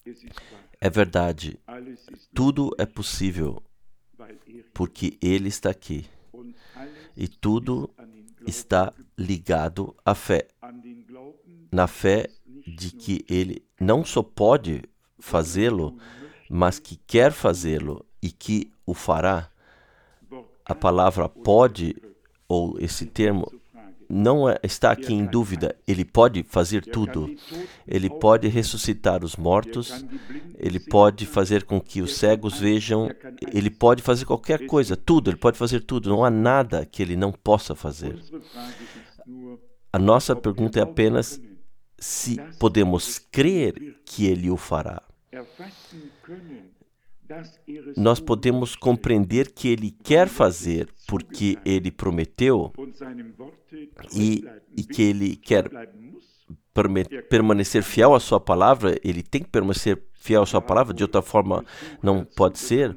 É verdade, tudo é possível porque Ele está aqui. E tudo está ligado à fé. Na fé de que Ele não só pode fazê-lo, mas que quer fazê-lo e que o fará. A palavra pode, ou esse termo, não está aqui em dúvida. Ele pode fazer tudo. Ele pode ressuscitar os mortos, ele pode fazer com que os cegos vejam, ele pode fazer qualquer coisa, tudo, ele pode fazer tudo. Não há nada que ele não possa fazer. A nossa pergunta é apenas se podemos crer que ele o fará. Nós podemos compreender que ele quer fazer porque ele prometeu e que ele quer permanecer fiel à sua palavra. Ele tem que permanecer fiel à sua palavra, de outra forma não pode ser.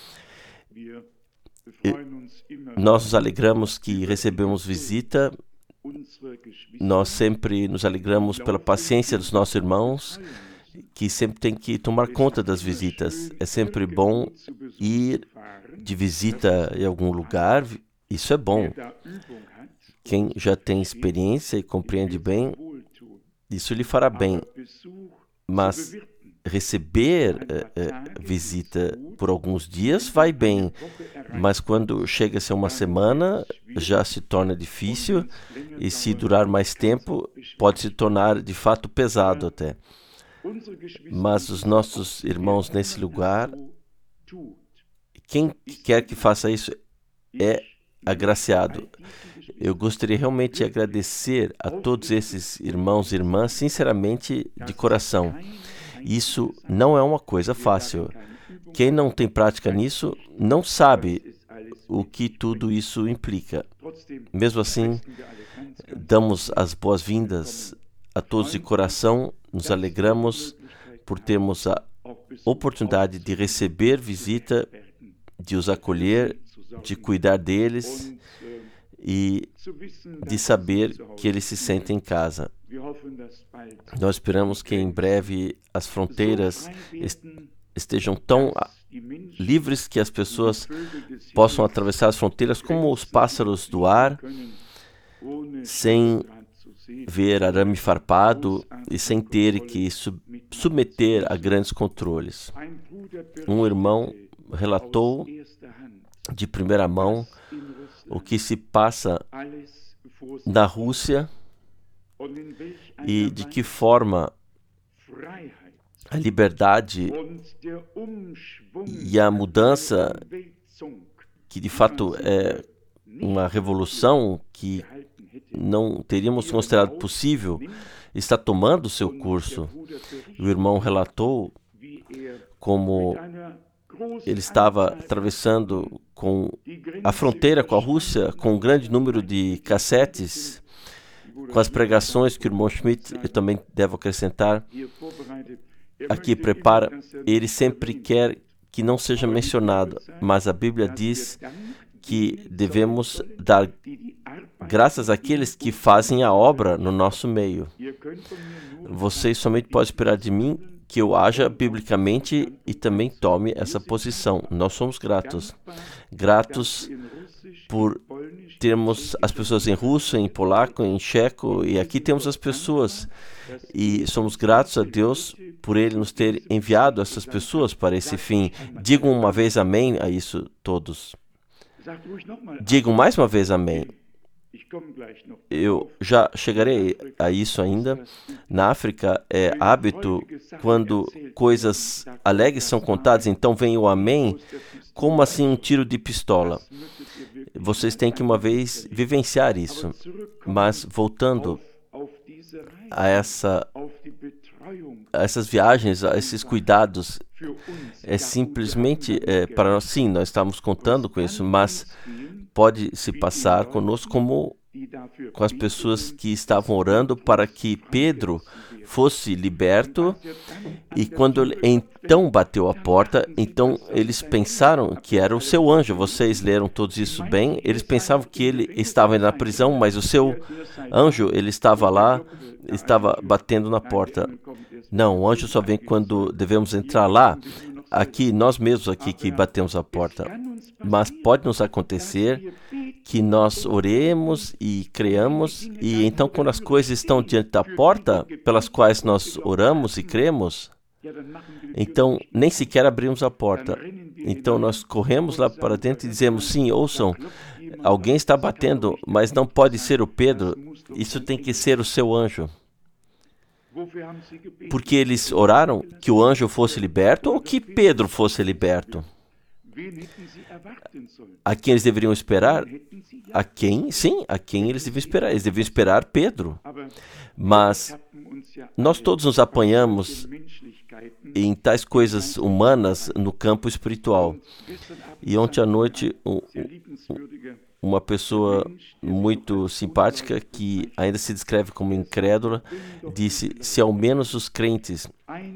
Nós nos alegramos que recebemos visita. Nós sempre nos alegramos pela paciência dos nossos irmãos, que sempre tem que tomar conta das visitas. É sempre bom ir de visita em algum lugar, isso é bom. Quem já tem experiência e compreende bem, isso lhe fará bem. Mas receber visita por alguns dias vai bem, mas quando chega a ser uma semana, já se torna difícil, e se durar mais tempo, pode se tornar de fato pesado até. Mas os nossos irmãos nesse lugar, quem quer que faça isso é agraciado. Eu gostaria realmente de agradecer a todos esses irmãos e irmãs, sinceramente, de coração. Isso não é uma coisa fácil. Quem não tem prática nisso não sabe o que tudo isso implica. Mesmo assim, damos as boas-vindas a todos de coração, nos alegramos por termos a oportunidade de receber visita, de os acolher, de cuidar deles e de saber que eles se sentem em casa. Nós esperamos que em breve as fronteiras estejam tão livres que as pessoas possam atravessar as fronteiras como os pássaros do ar, sem ver arame farpado e sem ter que submeter a grandes controles. Um irmão relatou de primeira mão o que se passa na Rússia e de que forma a liberdade e a mudança, que de fato é uma revolução que não teríamos considerado possível, está tomando seu curso. O irmão relatou como ele estava atravessando a fronteira com a Rússia com um grande número de cassetes, com as pregações que o irmão Schmidt, eu também devo acrescentar, aqui prepara. Ele sempre quer que não seja mencionado, mas a Bíblia diz que devemos dar graças àqueles que fazem a obra no nosso meio. Vocês somente podem esperar de mim que eu haja biblicamente e também tome essa posição. Nós somos gratos. Gratos por termos as pessoas em russo, em polaco, em checo, e aqui temos as pessoas. E somos gratos a Deus por Ele nos ter enviado essas pessoas para esse fim. Digam uma vez amém a isso todos. Digam mais uma vez amém. Eu já chegarei a isso ainda. Na África é hábito, quando coisas alegres são contadas, então vem o amém, como assim um tiro de pistola. Vocês têm que uma vez vivenciar isso. Mas voltando a essas viagens, a esses cuidados, é simplesmente para nós, sim, nós estamos contando com isso, mas pode se passar conosco como com as pessoas que estavam orando para que Pedro fosse liberto. E quando ele então bateu a porta, então eles pensaram que era o seu anjo. Vocês leram todos isso bem? Eles pensavam que ele estava na prisão, mas o seu anjo, ele estava lá, estava batendo na porta. Não, o anjo só vem quando devemos entrar lá. Aqui, nós mesmos aqui que batemos a porta. Mas pode nos acontecer que nós oremos e creamos, e então quando as coisas estão diante da porta, pelas quais nós oramos e cremos, então nem sequer abrimos a porta. Então nós corremos lá para dentro e dizemos, sim, ouçam, alguém está batendo, mas não pode ser o Pedro, isso tem que ser o seu anjo. Porque eles oraram que o anjo fosse liberto ou que Pedro fosse liberto? A quem eles deveriam esperar? A quem? Sim, a quem eles deviam esperar? Eles deviam esperar Pedro. Mas nós todos nos apanhamos em tais coisas humanas no campo espiritual. E ontem à noite, uma pessoa muito simpática, que ainda se descreve como incrédula, disse, se ao menos os crentes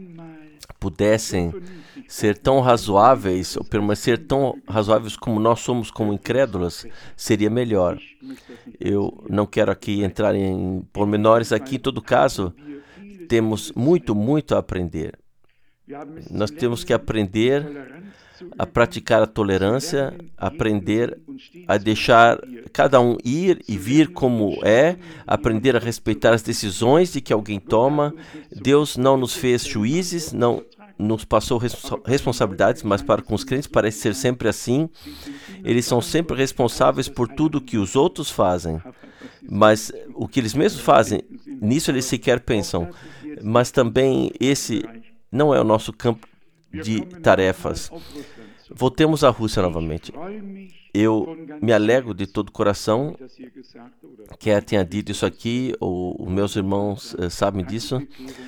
pudessem ser tão razoáveis, ou permanecer tão razoáveis como nós somos como incrédulos, seria melhor. Eu não quero aqui entrar em pormenores aqui, em todo caso, temos muito a aprender. Nós temos que aprender a praticar a tolerância, aprender a deixar cada um ir e vir como é, aprender a respeitar as decisões de que alguém toma. Deus não nos fez juízes, não nos passou responsabilidades, mas para com os crentes parece ser sempre assim. Eles são sempre responsáveis por tudo que os outros fazem, mas o que eles mesmos fazem, nisso eles sequer pensam. Mas também esse não é o nosso campo de tarefas. Voltemos à Rússia novamente. Eu me alegro de todo o coração, quer tenha dito isso aqui, ou os meus irmãos sabem disso.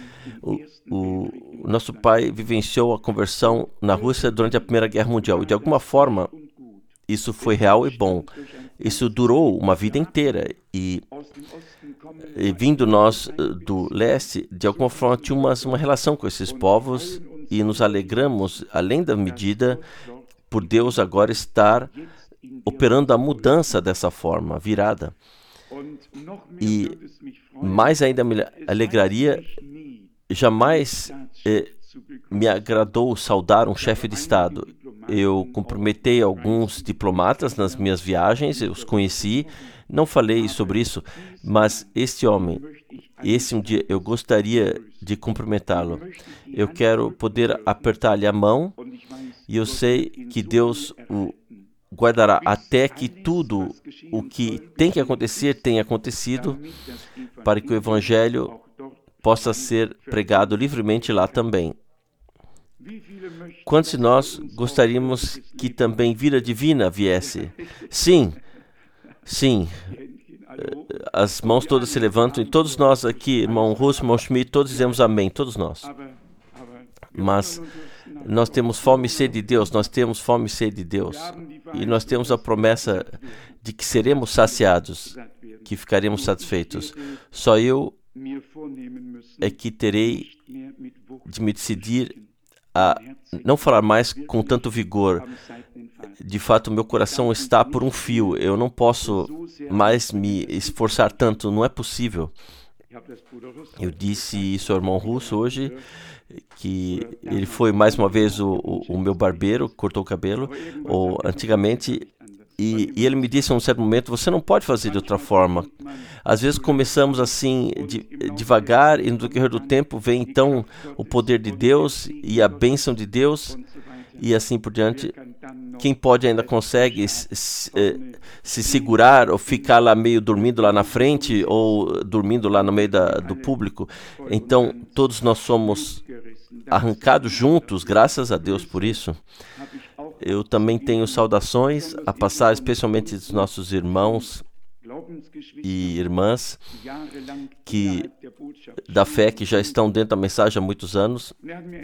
O nosso pai vivenciou a conversão na Rússia durante a Primeira Guerra Mundial, e de alguma forma isso foi real e bom. Isso durou uma vida inteira, e vindo nós do leste, de alguma forma tínhamos uma relação com esses povos, e nos alegramos, além da medida, por Deus agora estar operando a mudança dessa forma, virada. E mais ainda me alegraria, jamais me agradou saudar um chefe de Estado. Eu cumprimentei alguns diplomatas nas minhas viagens, eu os conheci, não falei sobre isso, mas este homem, um dia eu gostaria de cumprimentá-lo. Eu quero poder apertar-lhe a mão, e eu sei que Deus o guardará até que tudo o que tem que acontecer tenha acontecido, para que o Evangelho possa ser pregado livremente lá também. Quantos de nós gostaríamos que também vida divina viesse? Sim. As mãos todas se levantam, e todos nós aqui, irmão Russo, irmão Schmidt, todos dizemos amém, todos nós. Mas nós temos fome e sede de Deus, e nós temos a promessa de que seremos saciados, que ficaremos satisfeitos. Só eu é que terei de me decidir a não falar mais com tanto vigor. De fato, meu coração está por um fio. Eu não posso mais me esforçar tanto. Não é possível. Eu disse isso ao irmão Russo hoje, que ele foi mais uma vez o meu barbeiro, cortou o cabelo, ou antigamente, e ele me disse a um certo momento, você não pode fazer de outra forma. Às vezes começamos assim, devagar, e no decorrer do tempo vem então o poder de Deus e a bênção de Deus, e assim por diante. Quem pode ainda consegue se segurar ou ficar lá meio dormindo lá na frente ou dormindo lá no meio do público. Então, todos nós somos arrancados juntos, graças a Deus por isso. Eu também tenho saudações a passar, especialmente dos nossos irmãos e irmãs da fé que já estão dentro da mensagem há muitos anos.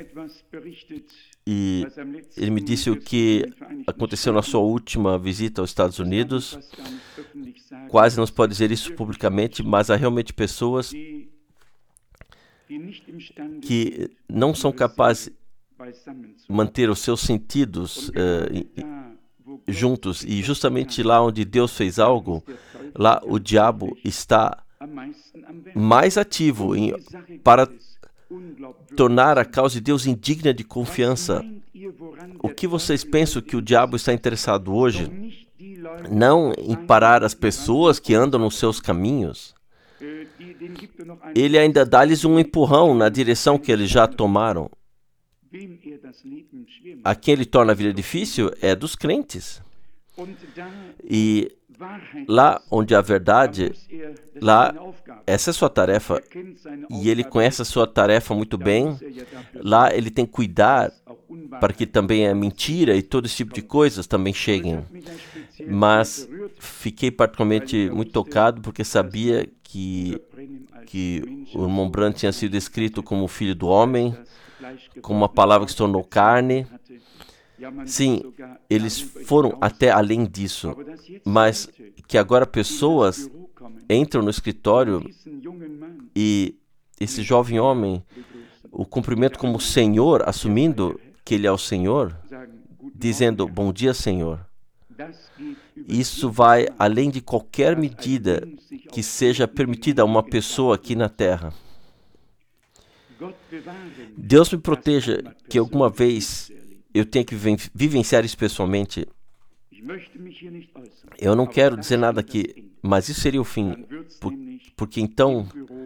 E ele me disse o que aconteceu na sua última visita aos Estados Unidos. Quase não se pode dizer isso publicamente, mas há realmente pessoas que não são capazes de manter os seus sentidos juntos. E justamente lá onde Deus fez algo, lá o diabo está mais ativo para tornar a causa de Deus indigna de confiança. O que vocês pensam que o diabo está interessado hoje? Não em parar as pessoas que andam nos seus caminhos. Ele ainda dá-lhes um empurrão na direção que eles já tomaram. A quem ele torna a vida difícil é dos crentes. E lá onde há verdade, lá essa é a sua tarefa. E ele conhece a sua tarefa muito bem. Lá ele tem que cuidar para que também a mentira e todo esse tipo de coisas também cheguem. Mas fiquei particularmente muito tocado porque sabia que o irmão Branham tinha sido descrito como o filho do homem, como uma palavra que se tornou carne. Sim, eles foram até além disso, mas que agora pessoas entram no escritório e esse jovem homem o cumprimenta como Senhor, assumindo que ele é o Senhor, dizendo, bom dia, Senhor. Isso vai além de qualquer medida que seja permitida a uma pessoa aqui na Terra. Deus me proteja que alguma vez eu tenha que vivenciar isso pessoalmente. Eu não quero dizer nada aqui, mas isso seria o fim, porque então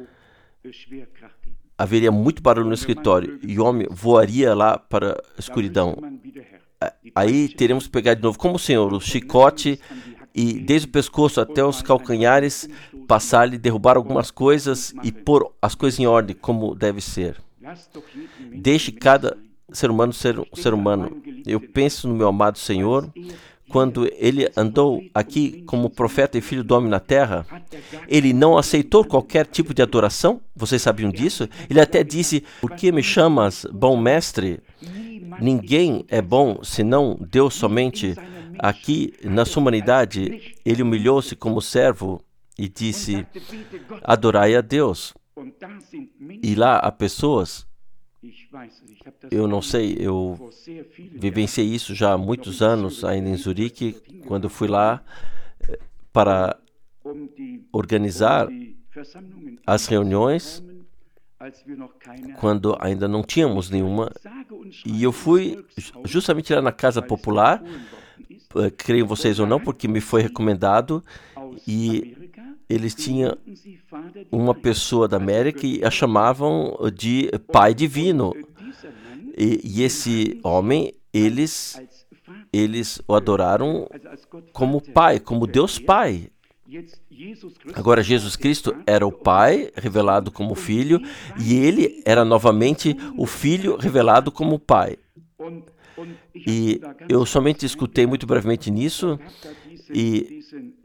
haveria muito barulho no escritório e o homem voaria lá para a escuridão. Aí teremos que pegar de novo, como o Senhor, o chicote e desde o pescoço até os calcanhares, passar-lhe, derrubar algumas coisas e pôr as coisas em ordem como deve ser. Deixe cada ser humano ser um ser humano. Eu penso no meu amado Senhor, quando ele andou aqui como profeta e filho do homem na terra, ele não aceitou qualquer tipo de adoração. Vocês sabiam disso? Ele até disse, por que me chamas bom mestre? Ninguém é bom senão Deus somente. Aqui, na sua humanidade, ele humilhou-se como servo e disse, adorai a Deus. E lá há pessoas, eu não sei, eu vivenciei isso já há muitos anos, ainda em Zurique, quando eu fui lá para organizar as reuniões, quando ainda não tínhamos nenhuma, e eu fui justamente lá na Casa Popular, creio vocês ou não, porque me foi recomendado, e eles tinham uma pessoa da América e a chamavam de Pai Divino. E esse homem, eles o adoraram como Pai, como Deus Pai. Agora, Jesus Cristo era o Pai revelado como Filho e ele era novamente o Filho revelado como Pai. E eu somente escutei muito brevemente nisso e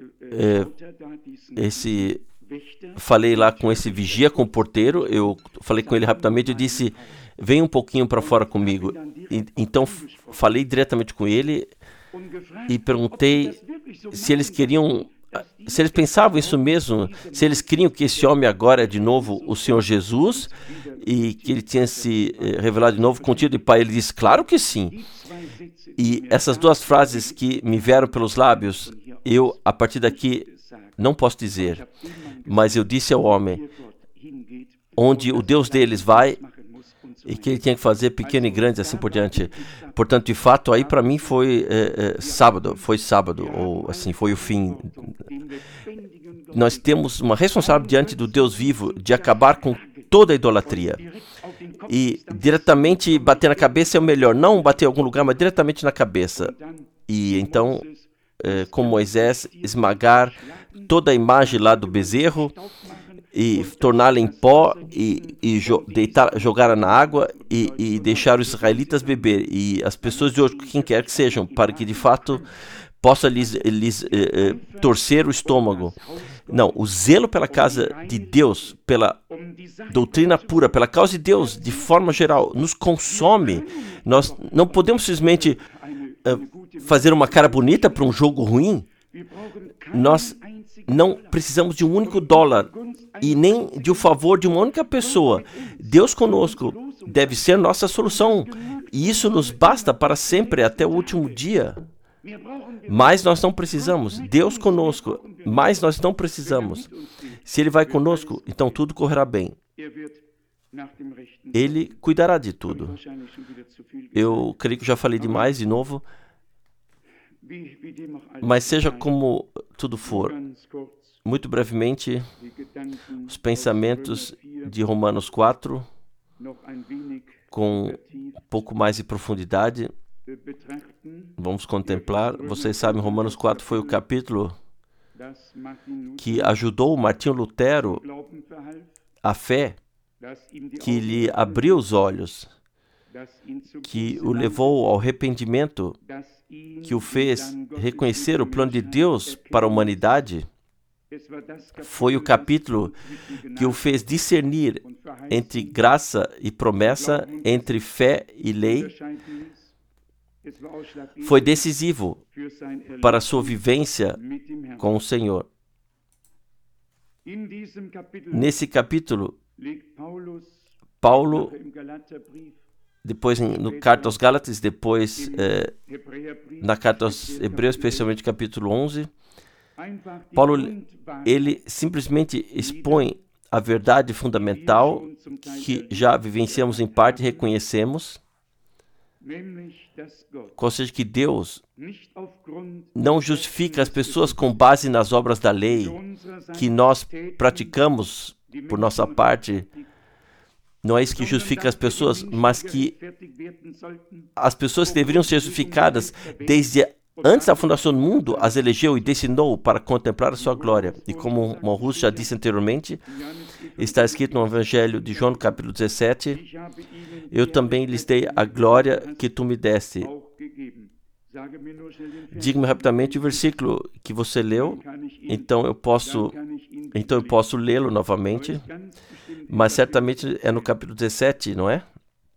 falei lá com esse vigia, com o porteiro, eu falei com ele rapidamente, eu disse, vem um pouquinho para fora comigo. Então falei diretamente com ele e perguntei se eles queriam, se eles pensavam isso mesmo, se eles queriam que esse homem agora é de novo o Senhor Jesus e que ele tinha se revelado de novo contigo e Pai. Ele disse, claro que sim. E essas duas frases que me vieram pelos lábios, eu, a partir daqui, não posso dizer, mas eu disse ao homem, onde o Deus deles vai, e que ele tinha que fazer pequeno e grande, assim por diante. Portanto, de fato, aí para mim foi sábado, ou assim, foi o fim. Nós temos uma responsabilidade diante do Deus vivo de acabar com toda a idolatria. E diretamente bater na cabeça é o melhor, não bater em algum lugar, mas diretamente na cabeça. E então, com Moisés, esmagar toda a imagem lá do bezerro e torná-la em pó e jogá-la na água e deixar os israelitas beber. E as pessoas de hoje, quem quer que sejam, para que de fato possa lhes torcer o estômago. Não, o zelo pela casa de Deus, pela doutrina pura, pela causa de Deus, de forma geral, nos consome. Nós não podemos simplesmente fazer uma cara bonita para um jogo ruim. Nós não precisamos de um único dólar e nem de um favor de uma única pessoa. Deus conosco deve ser nossa solução, e isso nos basta para sempre, até o último dia. Mas nós não precisamos. Deus conosco, mas nós não precisamos. Se Ele vai conosco, então tudo correrá bem. Ele cuidará de tudo. Eu creio que já falei demais de novo, mas seja como tudo for, muito brevemente, os pensamentos de Romanos 4, com um pouco mais de profundidade, vamos contemplar. Vocês sabem, Romanos 4 foi o capítulo que ajudou Martinho Lutero, a fé, que lhe abriu os olhos, que o levou ao arrependimento, que o fez reconhecer o plano de Deus para a humanidade. Foi o capítulo que o fez discernir entre graça e promessa, entre fé e lei. Foi decisivo para a sua vivência com o Senhor. Nesse capítulo, Paulo, depois no Carta aos Gálatas, depois na Carta aos Hebreus, especialmente capítulo 11, Paulo, ele simplesmente expõe a verdade fundamental que já vivenciamos em parte e reconhecemos, ou seja, que Deus não justifica as pessoas com base nas obras da lei que nós praticamos por nossa parte. Não é isso que justifica as pessoas, mas que as pessoas que deveriam ser justificadas desde antes da fundação do mundo, as elegeu e destinou para contemplar a sua glória. E como Morrus já disse anteriormente, está escrito no Evangelho de João, no capítulo 17, eu também lhes dei a glória que tu me deste. Diga-me rapidamente o versículo que você leu, então eu posso lê-lo novamente, mas certamente é no capítulo 17, não é?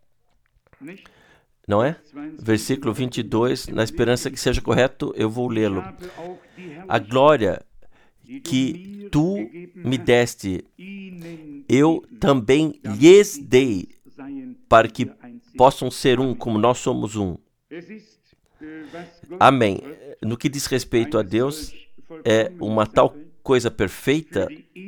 Não é? Versículo 22, na esperança que seja correto, eu vou lê-lo. A glória que tu me deste, eu também lhes dei, para que possam ser um, como nós somos um. Amém. No que diz respeito a Deus, é uma tal coisa perfeita,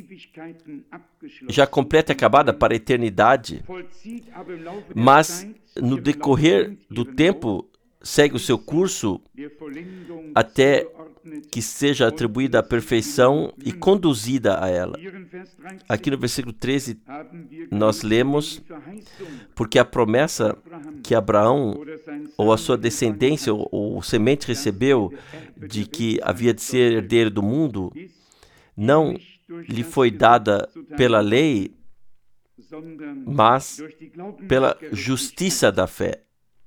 já completa e acabada para a eternidade, mas no decorrer do tempo segue o seu curso até que seja atribuída a perfeição e conduzida a ela. Aqui no versículo 13 nós lemos, porque a promessa que Abraão ou a sua descendência ou o semente recebeu de que havia de ser herdeiro do mundo, não lhe foi dada pela lei, mas pela justiça da fé.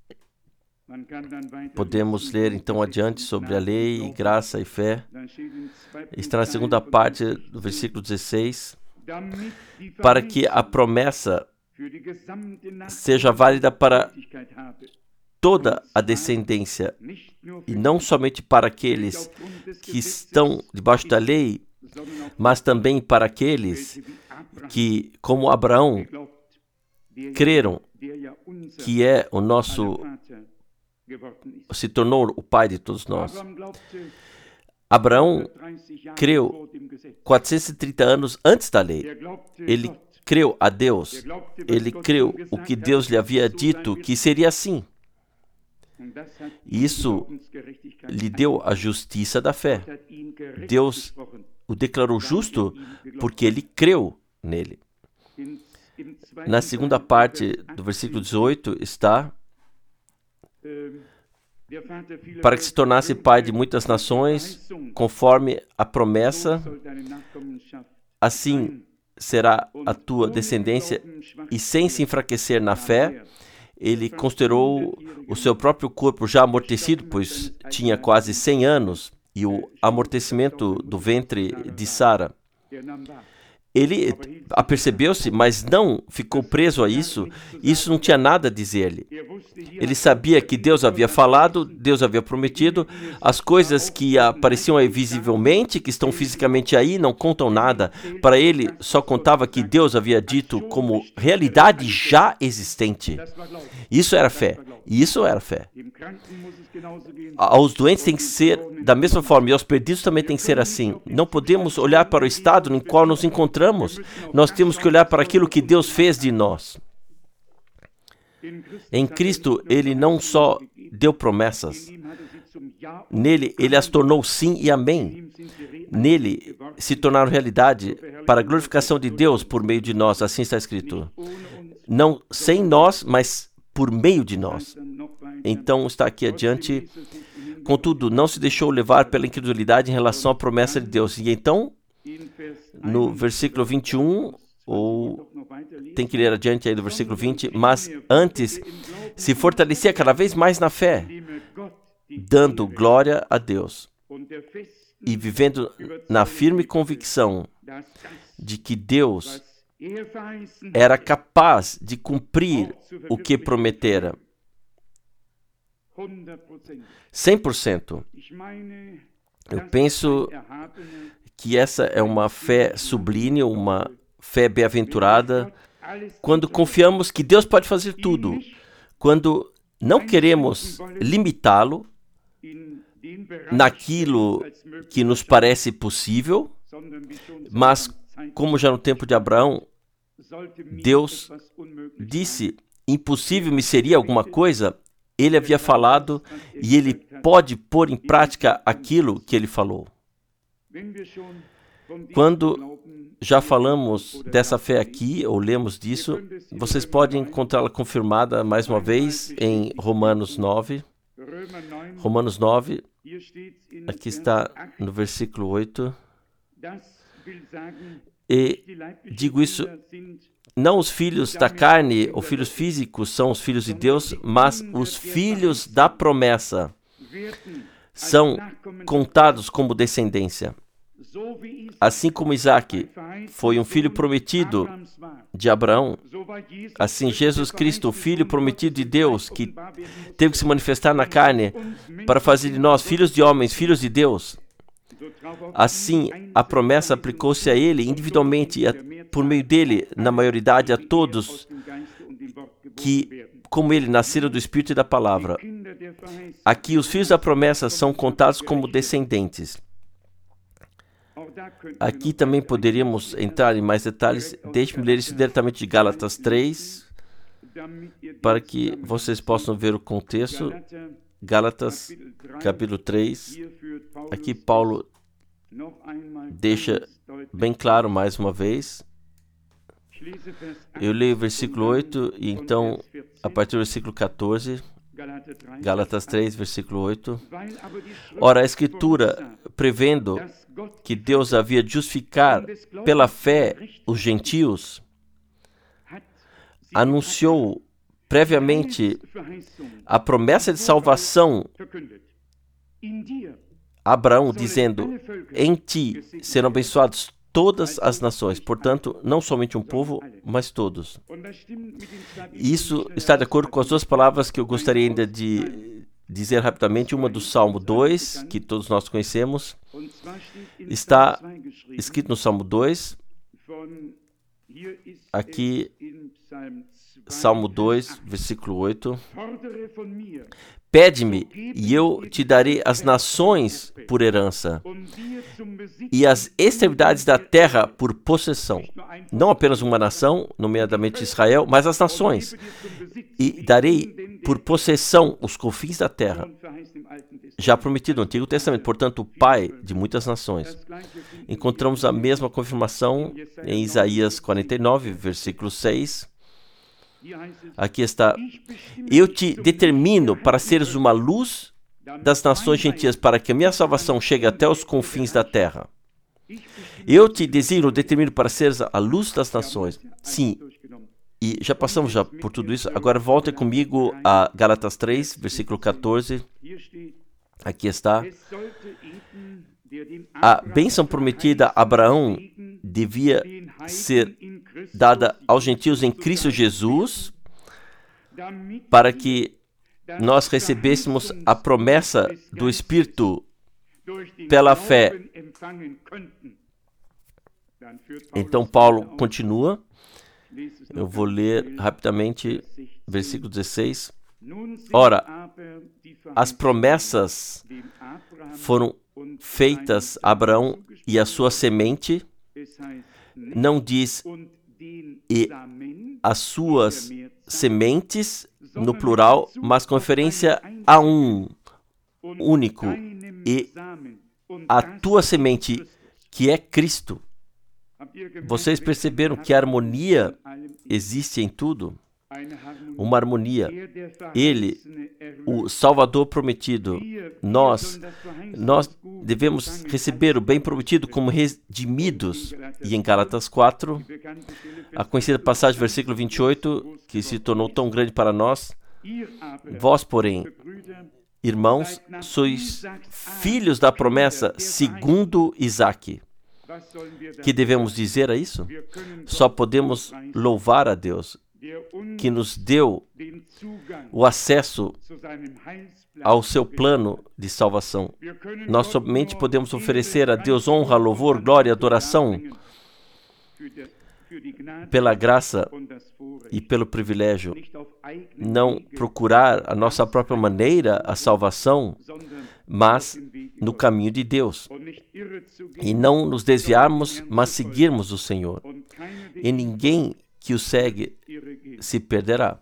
Podemos ler então adiante sobre a lei, graça e fé. Está na segunda parte do versículo 16. Para que a promessa seja válida para toda a descendência, e não somente para aqueles que estão debaixo da lei, mas também para aqueles que, como Abraão, creram que é o nosso, se tornou o pai de todos nós. Abraão creu 430 anos antes da lei. Ele creu a Deus. Ele creu o que Deus lhe havia dito que seria assim. Isso lhe deu a justiça da fé. Deus o declarou justo porque ele creu nele. Na segunda parte do versículo 18 está: para que se tornasse pai de muitas nações, conforme a promessa, assim será a tua descendência, e sem se enfraquecer na fé, ele considerou o seu próprio corpo já amortecido, pois tinha quase 100 anos, e o amortecimento do ventre de Sara. Ele apercebeu-se, mas não ficou preso a isso. Isso não tinha nada a dizer-lhe. Ele sabia que Deus havia falado, Deus havia prometido. As coisas que apareciam aí visivelmente, que estão fisicamente aí, não contam nada. Para ele, só contava que Deus havia dito como realidade já existente. Isso era fé. Isso era fé. Aos doentes tem que ser da mesma forma, e aos perdidos também tem que ser assim. Não podemos olhar para o estado em qual nos encontramos. Nós temos que olhar para aquilo que Deus fez de nós. Em Cristo, Ele não só deu promessas. Nele, Ele as tornou sim e amém. Nele, se tornaram realidade para a glorificação de Deus por meio de nós. Assim está escrito. Não sem nós, mas por meio de nós. Então, está aqui adiante. Contudo, não se deixou levar pela incredulidade em relação à promessa de Deus. E então, no versículo 21, ou tem que ler adiante aí do versículo 20, mas antes se fortalecia cada vez mais na fé, dando glória a Deus e vivendo na firme convicção de que Deus era capaz de cumprir o que prometera. 100%. Eu penso que essa é uma fé sublime, uma fé bem-aventurada, quando confiamos que Deus pode fazer tudo, quando não queremos limitá-lo naquilo que nos parece possível, mas, como já no tempo de Abraão, Deus disse, impossível me seria alguma coisa, Ele havia falado e Ele pode pôr em prática aquilo que Ele falou. Quando já falamos dessa fé aqui, ou lemos disso, vocês podem encontrá-la confirmada mais uma vez em Romanos 9. Romanos 9, aqui está no versículo 8. E digo isso, não os filhos da carne ou filhos físicos são os filhos de Deus, mas os filhos da promessa são contados como descendência. Assim como Isaac foi um filho prometido de Abraão, assim Jesus Cristo, o Filho prometido de Deus, que teve que se manifestar na carne para fazer de nós filhos de homens, filhos de Deus. Assim, a promessa aplicou-se a ele individualmente e por meio dele, na maioridade, a todos que, como ele, nasceram do Espírito e da Palavra. Aqui, os filhos da promessa são contados como descendentes. Aqui também poderíamos entrar em mais detalhes. Deixe-me ler isso diretamente de Gálatas 3, para que vocês possam ver o contexto. Gálatas, capítulo 3. Aqui Paulo deixa bem claro mais uma vez. Eu leio o versículo 8 e então, a partir do versículo 14, Gálatas 3, versículo 8. Ora, a Escritura, prevendo que Deus havia de justificar pela fé os gentios, anunciou previamente a promessa de salvação a Abraão, dizendo, em ti serão abençoados todas as nações, portanto, não somente um povo, mas todos. Isso está de acordo com as duas palavras que eu gostaria ainda de dizer rapidamente. Uma do Salmo 2, que todos nós conhecemos, está escrito no Salmo 2, aqui, Salmo 2, versículo 8. Pede-me, e eu te darei as nações por herança, e as extremidades da terra por possessão. Não apenas uma nação, nomeadamente Israel, mas as nações. E darei por possessão os confins da terra. Já prometido no Antigo Testamento, portanto, o pai de muitas nações. Encontramos a mesma confirmação em Isaías 49, versículo 6. Aqui está, eu te determino para seres uma luz das nações gentias, para que a minha salvação chegue até os confins da terra. Eu te determino para seres a luz das nações. Sim, e já passamos por tudo isso. Agora voltem comigo a Gálatas 3, versículo 14. Aqui está. A bênção prometida a Abraão devia ser dada aos gentios em Cristo Jesus, para que nós recebêssemos a promessa do Espírito pela fé. Então Paulo continua, eu vou ler rapidamente, versículo 16. Ora, as promessas foram feitas a Abraão e a sua semente, não diz e as suas sementes, no plural, mas com referência a um único, e a tua semente, que é Cristo. Vocês perceberam que a harmonia existe em tudo? Uma harmonia. Ele, o Salvador prometido, nós devemos receber o bem prometido como redimidos. E em Gálatas 4, a conhecida passagem, versículo 28, que se tornou tão grande para nós, vós, porém, irmãos, sois filhos da promessa segundo Isaque. Que devemos dizer a isso? Só podemos louvar a Deus, que nos deu o acesso ao seu plano de salvação. Nós somente podemos oferecer a Deus honra, louvor, glória, adoração pela graça e pelo privilégio. Não procurar a nossa própria maneira a salvação, mas no caminho de Deus. E não nos desviarmos, mas seguirmos o Senhor. E ninguém que o segue se perderá.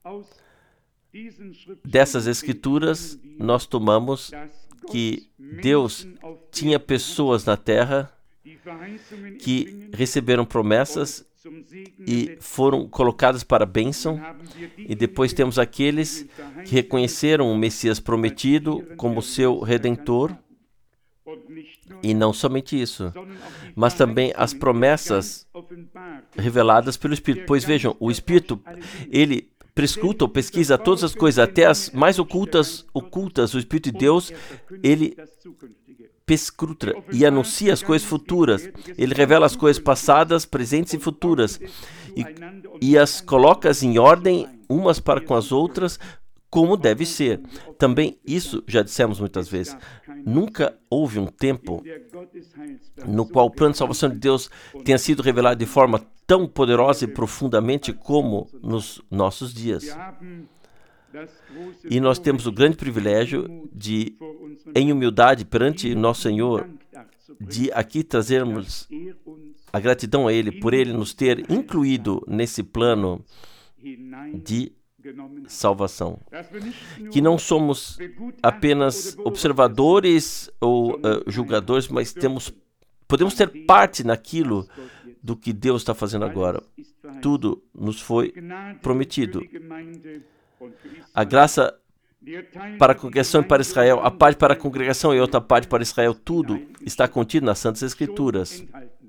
Dessas escrituras, nós tomamos que Deus tinha pessoas na terra que receberam promessas e foram colocadas para a bênção, e depois temos aqueles que reconheceram o Messias prometido como seu Redentor, e não somente isso, mas também as promessas reveladas pelo Espírito. Pois vejam, o Espírito, ele prescruta ou pesquisa todas as coisas, até as mais ocultas, o Espírito de Deus, ele perscruta e anuncia as coisas futuras. Ele revela as coisas passadas, presentes e futuras, e as coloca em ordem umas para com as outras, como deve ser. Também isso já dissemos muitas vezes. Nunca houve um tempo no qual o plano de salvação de Deus tenha sido revelado de forma tão poderosa e profundamente como nos nossos dias. E nós temos o grande privilégio de, em humildade perante nosso Senhor, de aqui trazermos a gratidão a Ele, por Ele nos ter incluído nesse plano de salvação. Que não somos apenas observadores ou julgadores, mas podemos ter parte naquilo do que Deus está fazendo agora. Tudo nos foi prometido. A graça para a congregação e para Israel, a parte para a congregação e outra parte para Israel, tudo está contido nas Santas Escrituras.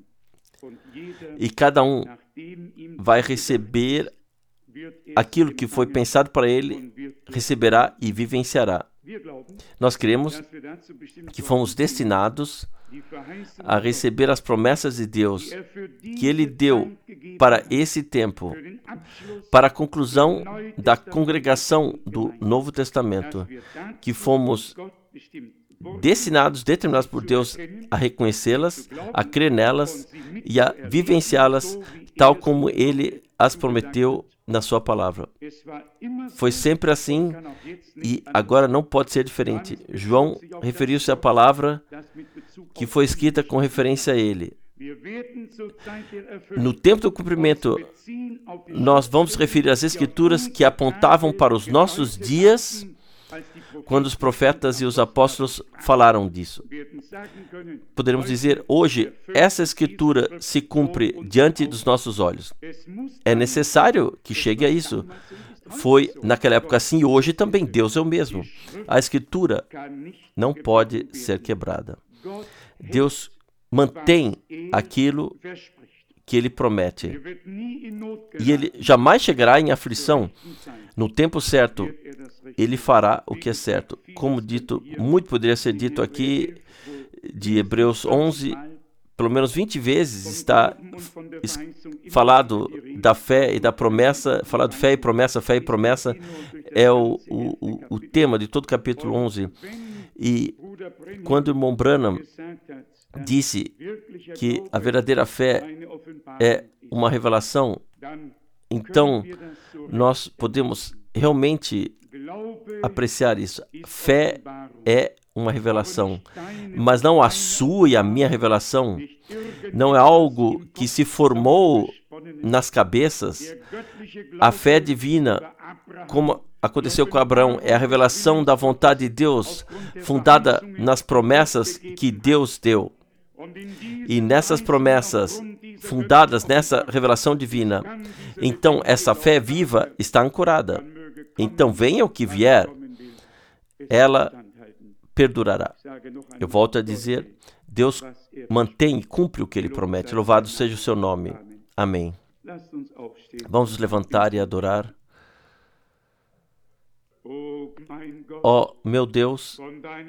E cada um vai receber aquilo que foi pensado para ele, receberá e vivenciará. Nós cremos que fomos destinados a receber as promessas de Deus que Ele deu para esse tempo, para a conclusão da congregação do Novo Testamento, que fomos determinados por Deus a reconhecê-las, a crer nelas e a vivenciá-las tal como Ele as prometeu na sua palavra. Foi sempre assim e agora não pode ser diferente. João referiu-se à palavra que foi escrita com referência a ele. No tempo do cumprimento, nós vamos referir às Escrituras que apontavam para os nossos dias, quando os profetas e os apóstolos falaram disso. Poderemos dizer, hoje, essa Escritura se cumpre diante dos nossos olhos. É necessário que chegue a isso. Foi naquela época assim e hoje também. Deus é o mesmo. A Escritura não pode ser quebrada. Deus mantém aquilo que Ele promete. E Ele jamais chegará em aflição. No tempo certo, Ele fará o que é certo. Como dito, muito poderia ser dito aqui de Hebreus 11, pelo menos 20 vezes está falado da fé e da promessa, falado fé e promessa é o tema de todo o capítulo 11. E quando o irmão Branham disse que a verdadeira fé é uma revelação, então nós podemos realmente apreciar isso. Fé é uma revelação, mas não a sua e a minha revelação. Não é algo que se formou nas cabeças. A fé divina, como aconteceu com Abraão, é a revelação da vontade de Deus, fundada nas promessas que Deus deu. E nessas promessas, fundadas nessa revelação divina, então essa fé viva está ancorada. Então venha o que vier, ela perdurará. Eu volto a dizer, Deus mantém e cumpre o que Ele promete. Louvado seja o seu nome. Amém. Vamos nos levantar e adorar. Ó meu Deus,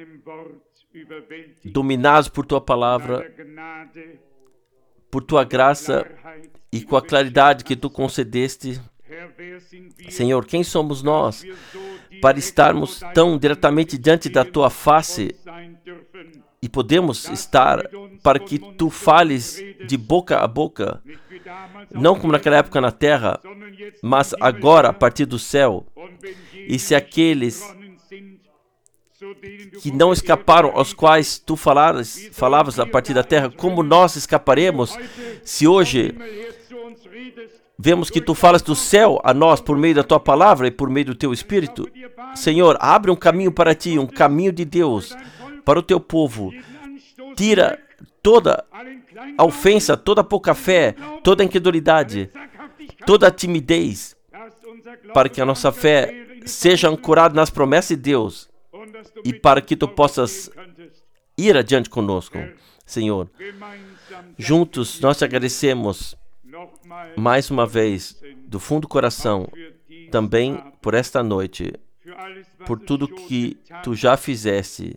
dominados por Tua palavra, por Tua graça e com a claridade que Tu concedeste, Senhor, quem somos nós para estarmos tão diretamente diante da Tua face e podemos estar para que Tu fales de boca a boca, não como naquela época na terra, mas agora a partir do céu. E se aqueles que não escaparam, aos quais Tu falavas a partir da terra, como nós escaparemos se hoje vemos que Tu falas do céu a nós por meio da Tua palavra e por meio do Teu Espírito? Senhor, abre um caminho para Ti, um caminho de Deus para o Teu povo. Tira toda a ofensa, toda a pouca fé, toda a incredulidade, toda a timidez, para que a nossa fé seja ancorada nas promessas de Deus e para que Tu possas ir adiante conosco, Senhor. Juntos nós Te agradecemos mais uma vez, do fundo do coração, também por esta noite, por tudo que Tu já fizeste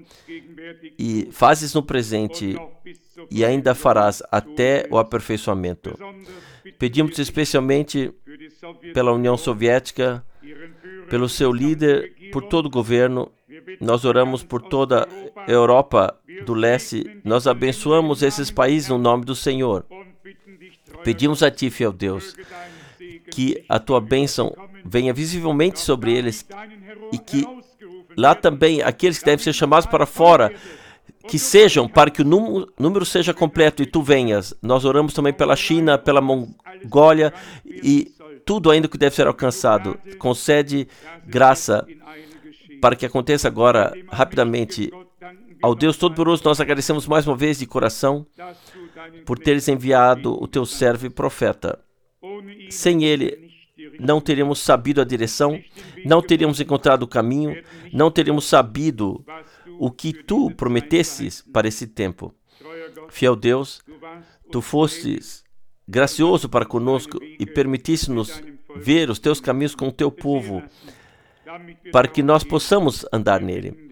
e fazes no presente e ainda farás até o aperfeiçoamento. Pedimos especialmente pela União Soviética, pelo seu líder, por todo o governo. Nós oramos por toda a Europa do Leste. Nós abençoamos esses países no nome do Senhor. Pedimos a Ti, fiel Deus, que a Tua bênção venha visivelmente sobre eles e que lá também aqueles que devem ser chamados para fora, que sejam, para que o número seja completo e Tu venhas. Nós oramos também pela China, pela Mongólia e tudo ainda que deve ser alcançado. Concede graça para que aconteça agora, rapidamente. Ao Deus Todo-Poderoso, nós agradecemos mais uma vez de coração por teres enviado o Teu servo e profeta. Sem ele, não teríamos sabido a direção, não teríamos encontrado o caminho, não teríamos sabido o que Tu prometesses para esse tempo. Fiel Deus, Tu fostes gracioso para conosco e permitisse-nos ver os Teus caminhos com o Teu povo, para que nós possamos andar nele.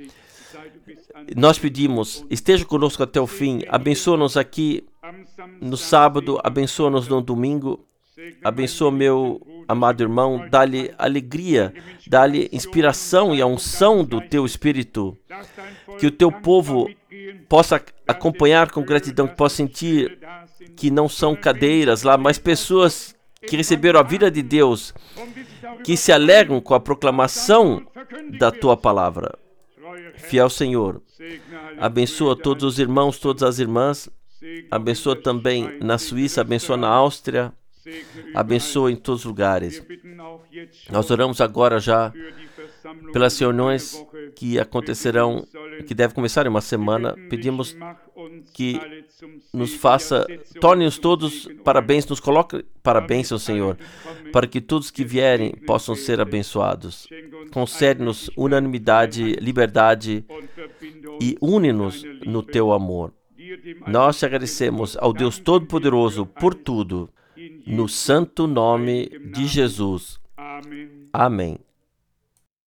Nós pedimos, esteja conosco até o fim, abençoa-nos aqui no sábado, abençoa-nos no domingo, abençoa meu amado irmão, dá-lhe alegria, dá-lhe inspiração e a unção do Teu Espírito, que o Teu povo possa acompanhar com gratidão, que possa sentir que não são cadeiras lá, mas pessoas que receberam a vida de Deus, que se alegram com a proclamação da Tua palavra. Fiel Senhor, abençoa todos os irmãos, todas as irmãs, abençoa também na Suíça, abençoa na Áustria, abençoa em todos os lugares. Nós oramos agora já pelas reuniões que acontecerão, que devem começar em uma semana. Pedimos que nos faça, torne-nos todos parabéns, nos coloque parabéns ao Senhor, para que todos que vierem possam ser abençoados. Concede-nos unanimidade, liberdade e une-nos no Teu amor. Nós Te agradecemos ao Deus Todo-Poderoso por tudo, no santo nome de Jesus. Amém.